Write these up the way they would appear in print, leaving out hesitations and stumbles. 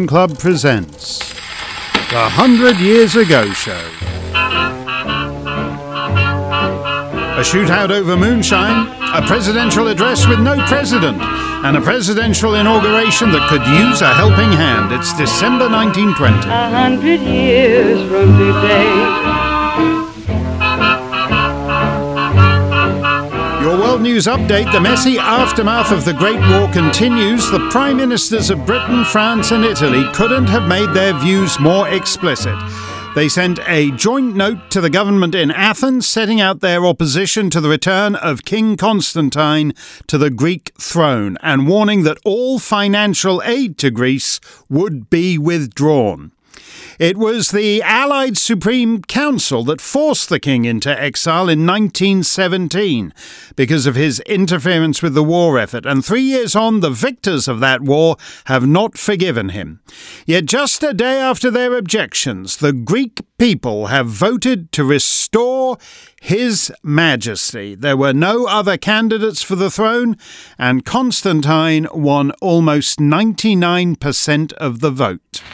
Production Club presents The 100 Years Ago Show. A shootout over moonshine, a presidential address with no president, and a presidential inauguration that could use a helping hand. It's December 1920. 100 years from today. Your World News Update. The messy aftermath of the Great War continues. The Prime Ministers of Britain, France and Italy couldn't have made their views more explicit. They sent a joint note to the government in Athens setting out their opposition to the return of King Constantine to the Greek throne and warning that all financial aid to Greece would be withdrawn. It was the Allied Supreme Council that forced the king into exile in 1917 because of his interference with the war effort, and 3 years on, the victors of that war have not forgiven him. Yet just a day after their objections, the Greek people have voted to restore His Majesty. There were no other candidates for the throne, and Constantine won almost 99% of the vote.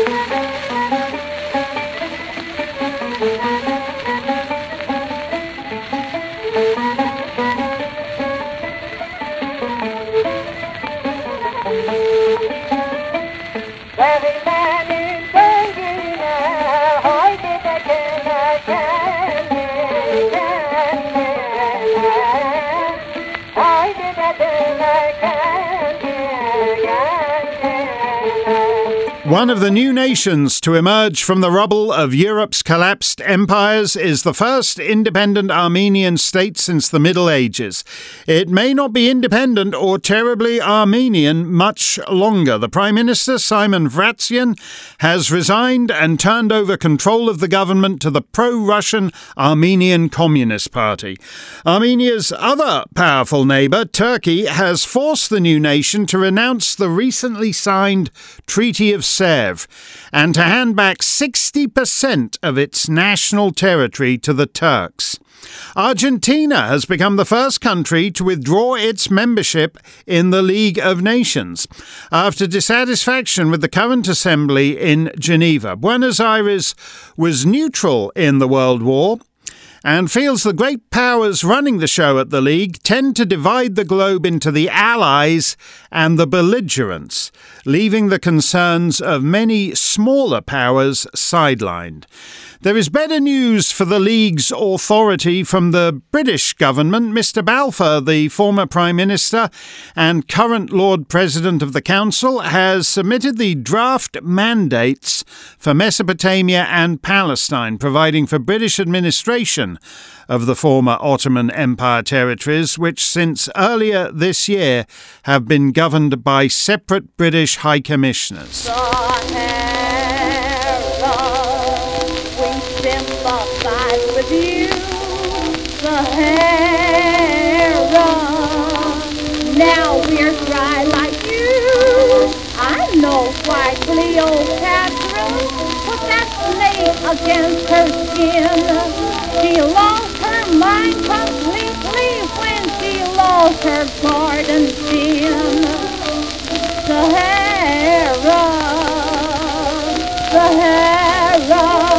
One of the new nations to emerge from the rubble of Europe's collapsed empires is the first independent Armenian state since the Middle Ages. It may not be independent or terribly Armenian much longer. The Prime Minister, Simon Vratsian, has resigned and turned over control of the government to the pro-Russian Armenian Communist Party. Armenia's other powerful neighbour, Turkey, has forced the new nation to renounce the recently signed Treaty of Sèvres and to hand back 60% of its national territory to the Turks. Argentina has become the first country to withdraw its membership in the League of Nations after dissatisfaction with the current assembly in Geneva. Buenos Aires was neutral in the World War and feels the great powers running the show at the League tend to divide the globe into the allies and the belligerents, leaving the concerns of many smaller powers sidelined. There is better news for the League's authority from the British government. Mr. Balfour, the former Prime Minister and current Lord President of the Council, has submitted the draft mandates for Mesopotamia and Palestine, providing for British administration of the former Ottoman Empire territories, which since earlier this year have been governed by separate British High Commissioners. With you, Sahara. Now we're dry like you. I know why Cleopatra put that snake against her skin. She lost her mind completely when she lost her garden sin. Sahara, Sahara.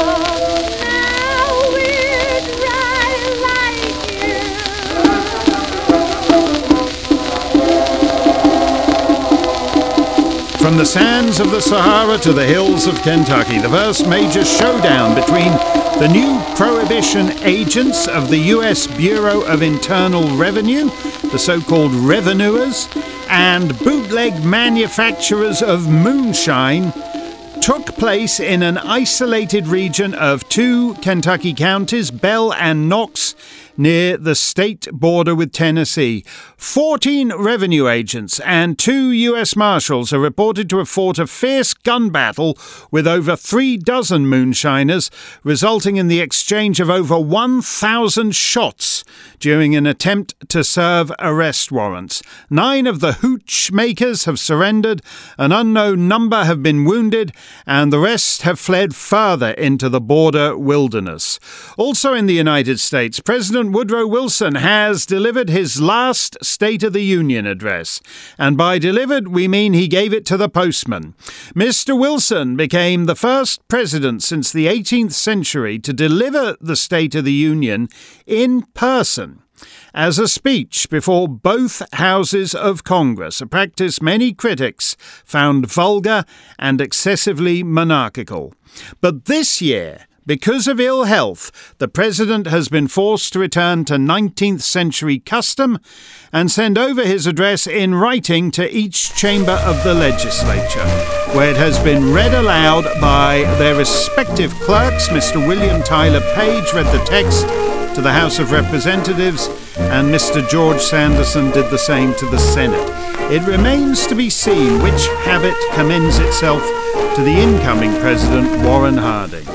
From the sands of the Sahara to the hills of Kentucky, the first major showdown between the new prohibition agents of the U.S. Bureau of Internal Revenue, the so-called revenuers, and bootleg manufacturers of moonshine took place in an isolated region of two Kentucky counties, Bell and Knox, near the state border with Tennessee. 14 revenue agents and 2 U.S. Marshals are reported to have fought a fierce gun battle with over 3 dozen moonshiners, resulting in the exchange of over 1,000 shots during an attempt to serve arrest warrants. 9 of the hooch makers have surrendered, an unknown number have been wounded, and the rest have fled further into the border wilderness. Also in the United States, President President Woodrow Wilson has delivered his last State of the Union address. And by delivered, we mean he gave it to the postman. Mr. Wilson became the first president since the 18th century to deliver the State of the Union in person, as a speech before both houses of Congress, a practice many critics found vulgar and excessively monarchical. But this year, because of ill health, the president has been forced to return to 19th century custom and send over his address in writing to each chamber of the legislature, where it has been read aloud by their respective clerks. Mr. William Tyler Page read the text to the House of Representatives, and Mr. George Sanderson did the same to the Senate. It remains to be seen which habit commends itself to the incoming President, Warren Harding.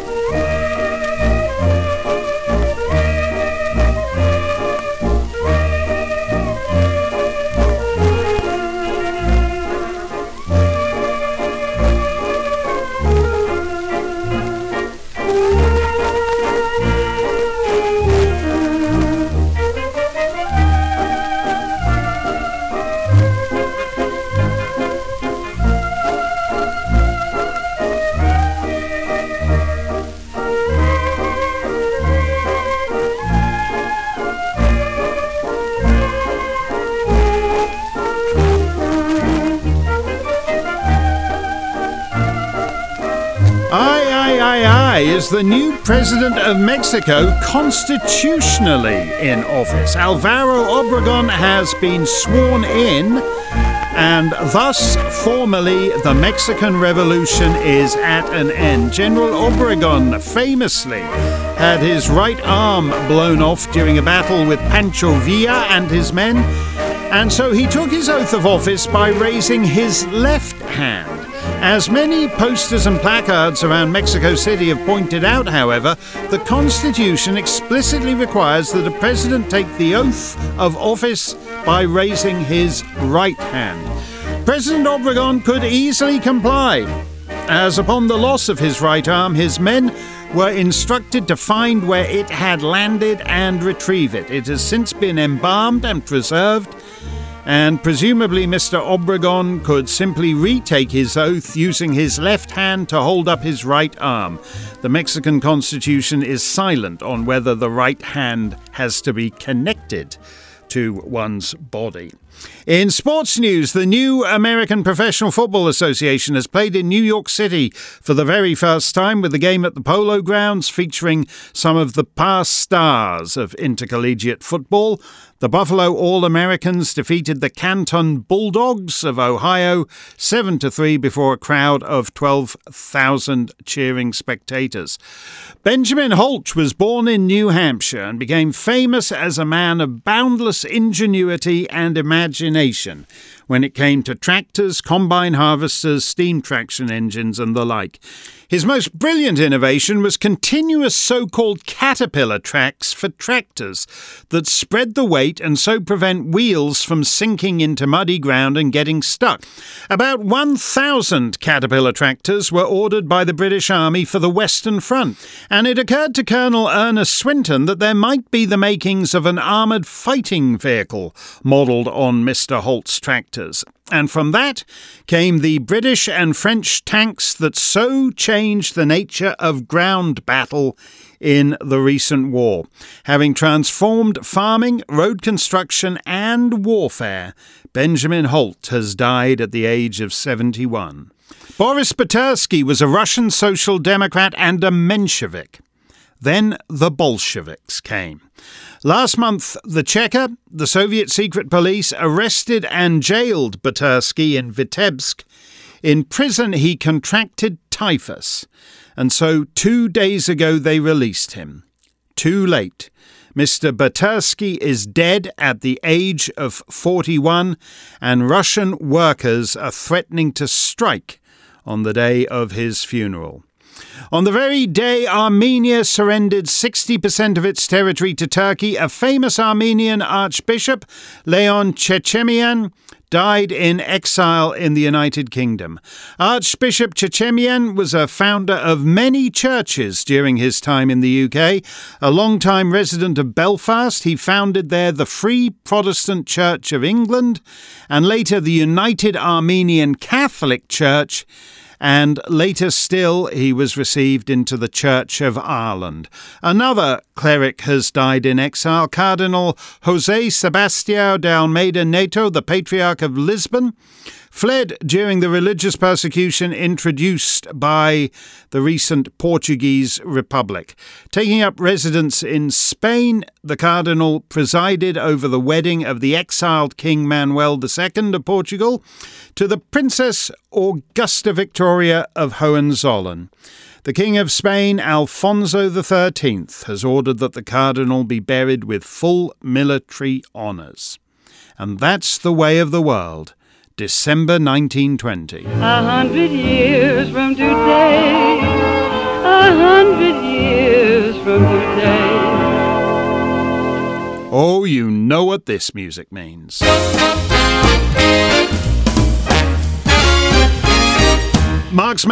Is the new president of Mexico constitutionally in office? Alvaro Obregón has been sworn in, and thus formally the Mexican Revolution is at an end. General Obregón famously had his right arm blown off during a battle with Pancho Villa and his men, and so he took his oath of office by raising his left hand. As many posters and placards around Mexico City have pointed out, however, the Constitution explicitly requires that a president take the oath of office by raising his right hand. President Obregón could easily comply, as upon the loss of his right arm, his men were instructed to find where it had landed and retrieve it. It has since been embalmed and preserved, and presumably Mr. Obregón could simply retake his oath using his left hand to hold up his right arm. The Mexican Constitution is silent on whether the right hand has to be connected to one's body. In sports news, the new American Professional Football Association has played in New York City for the very first time, with the game at the Polo Grounds featuring some of the past stars of intercollegiate football. The Buffalo All-Americans defeated the Canton Bulldogs of Ohio 7-3 before a crowd of 12,000 cheering spectators. Benjamin Holt was born in New Hampshire and became famous as a man of boundless ingenuity and imagination when it came to tractors, combine harvesters, steam traction engines, and the like. His most brilliant innovation was continuous so-called caterpillar tracks for tractors that spread the weight and so prevent wheels from sinking into muddy ground and getting stuck. About 1,000 caterpillar tractors were ordered by the British Army for the Western Front, and it occurred to Colonel Ernest Swinton that there might be the makings of an armoured fighting vehicle modelled on Mr. Holt's tractors. And from that came the British and French tanks that so changed the nature of ground battle in the recent war. Having transformed farming, road construction and warfare, Benjamin Holt has died at the age of 71. Boris Butursky was a Russian Social Democrat and a Menshevik. Then the Bolsheviks came. Last month, the Cheka, the Soviet secret police, arrested and jailed Butursky in Vitebsk. In prison, he contracted typhus, and so 2 days ago they released him. Too late. Mr. Butursky is dead at the age of 41, and Russian workers are threatening to strike on the day of his funeral. On the very day Armenia surrendered 60% of its territory to Turkey, a famous Armenian archbishop, Leon Chechemian, died in exile in the United Kingdom. Archbishop Chechemian was a founder of many churches during his time in the UK. A long-time resident of Belfast, he founded there the Free Protestant Church of England and later the United Armenian Catholic Church, and later still he was received into the Church of Ireland. Another cleric has died in exile, Cardinal José Sebastião de Almeida Neto, the Patriarch of Lisbon, fled during the religious persecution introduced by the recent Portuguese Republic. Taking up residence in Spain, the Cardinal presided over the wedding of the exiled King Manuel II of Portugal to the Princess Augusta Victoria of Hohenzollern. The King of Spain, Alfonso XIII, has ordered that the Cardinal be buried with full military honours. And that's the way of the world. December 1920. 100 years from today, 100 years from today. Oh, you know what this music means. Mark's